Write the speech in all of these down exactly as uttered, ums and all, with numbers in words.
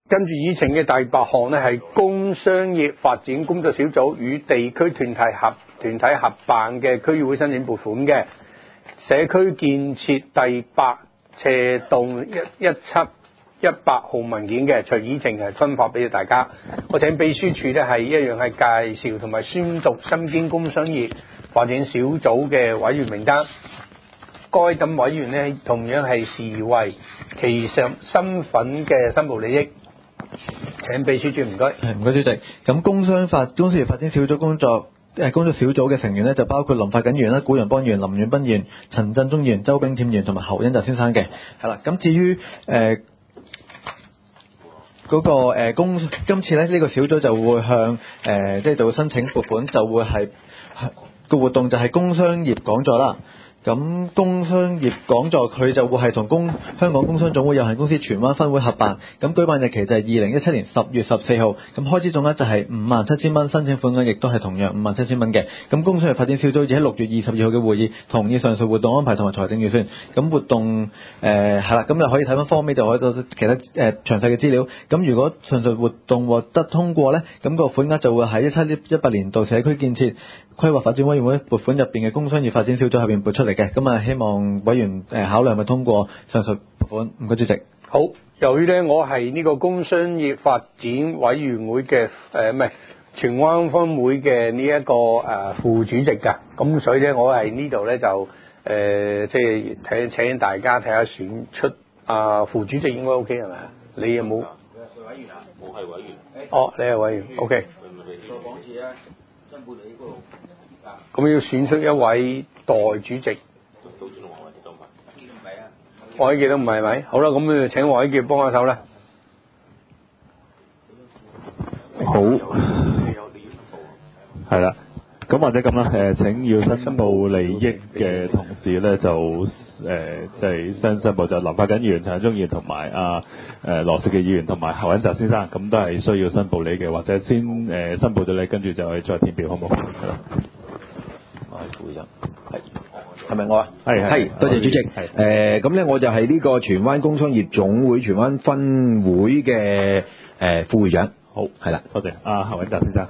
跟住議程嘅第八項呢，係工商業發展工作小組與地區團體合團體合辦嘅區議會申請撥款嘅社區建設第八斜洞一一七一百號文件嘅，隨議程係分發俾大家。我請秘書處呢係一樣係介紹同埋宣讀身兼工商業發展小組嘅委員名單。該等委員呢，同樣係視為其上身份嘅申報利益。請秘書處唔該。 係唔該主席。咁工商發工商業發展小組工作誒工作小組嘅成員呢，就包括林發瑾議員啦、古楊邦議員、林遠斌議員、陳振中議員、周炳添議員同埋侯恩澤先生嘅。係啦，咁至於誒。呃嗰、那個誒工、呃、今次咧呢、這個小組就會向誒即係就會申請撥款，就會係個活動就係工商業講座啦。咁工商業講座佢就會係同工香港工商總會有限公司荃灣分會合辦，咁舉辦日期就係二零一七年十月十四號，咁開支總額就係五萬七千蚊，申請款額亦都係同樣五萬七千蚊嘅。咁工商業發展小組已喺六月二十二號嘅會議同意上述活動安排同埋財政預算。咁活動誒係啦，咁、呃、就可以睇翻方面就可以到其他誒、呃、詳細嘅資料。咁如果上述活動獲得通過呢，咁、那個款額就會喺一七一八年度社區建設規劃發展委員會撥款入邊嘅工商業發展小組入邊撥出嚟嘅，咁啊希望委員誒考慮係咪通過上述撥款。唔該主席。 好，由於咧我係呢個工商業發展委員會嘅誒唔係荃灣分會嘅呢一個誒、呃、副主席㗎，咁所以咧我係呢度咧就誒即係睇請大家睇下選出啊、呃、副主席應該 OK 係咪？你有冇？ 委員啊，我係委員。 哦，你係委員 ，OK。咁要選出一位代主席。黃偉傑都唔係咪？好啦，咁就請黃偉傑幫下手啦。 好，係啦。咁或者咁啦，誒請要申報利益嘅同事咧，就誒即係申申報就林發瑾議員、陳振中議員同埋啊誒羅兆基議員同埋侯恩澤先生，咁都係需要申報利益嘅，或者先誒、呃、申報咗你，跟住就係再填表，好唔好？係啦。 我係副長，係係咪我啊？ 係係， 多謝主席。誒咁咧，我就係呢個荃灣工商業總會荃灣分會嘅誒、呃、副會長。 好， 係啦， 多謝。啊，侯恩澤先生。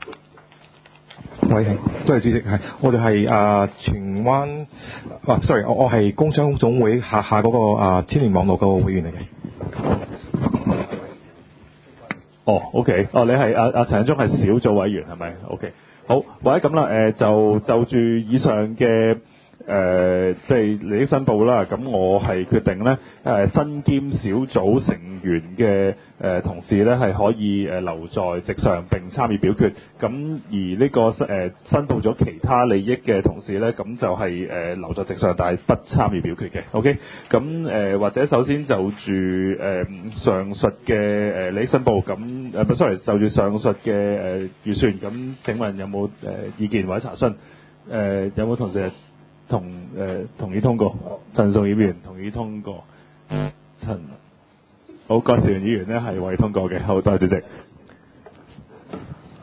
喂，係，多謝主席。係，我哋係啊荃灣啊，sorry，我我係工商總會下下嗰、那個啊千年網絡嗰個會員嚟嘅。 哦 ，OK， 哦，你係阿阿陳振中係小組委員係咪 ？OK， 好，或者咁啦，誒、呃、就就住以上嘅。誒即係利益申報啦，咁我係決定咧誒身兼小組成員嘅誒、呃、同事咧係可以誒留在席上並參與表決，咁而呢、這個誒、呃、申報咗其他利益嘅同事咧，咁就係、是、誒、呃、留在席上，但係不參與表決嘅。OK， 咁誒、呃、或者首先就住誒、呃、上述嘅誒利益申報，咁誒唔 sorry 就住上述嘅誒預算，咁請問有冇誒、呃、意見或者查詢？誒、呃、有冇同事？同誒、呃、同意通過，陳淑儀議員同意通過，陳好郭兆元議員呢係為通過嘅，好多謝主席。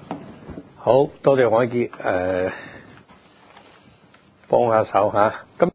好多謝黃偉傑誒幫下手嚇。咁